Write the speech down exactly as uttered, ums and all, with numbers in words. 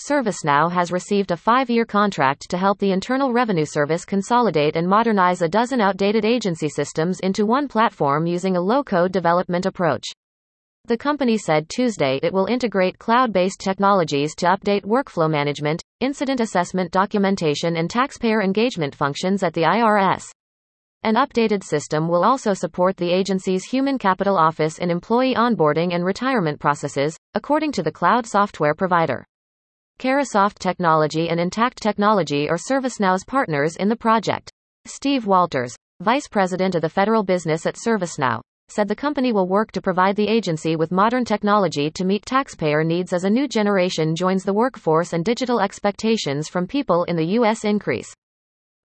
ServiceNow has received a five-year contract to help the Internal Revenue Service consolidate and modernize a dozen outdated agency systems into one platform using a low-code development approach. The company said Tuesday it will integrate cloud-based technologies to update workflow management, incident assessment documentation and taxpayer engagement functions at the I R S. An updated system will also support the agency's human capital office and employee onboarding and retirement processes, according to the cloud software provider. Carahsoft Technology and Intact Technology are ServiceNow's partners in the project. Steve Walters, vice president of the federal business at ServiceNow, said the company will work to provide the agency with modern technology to meet taxpayer needs as a new generation joins the workforce and digital expectations from people in the U S increase.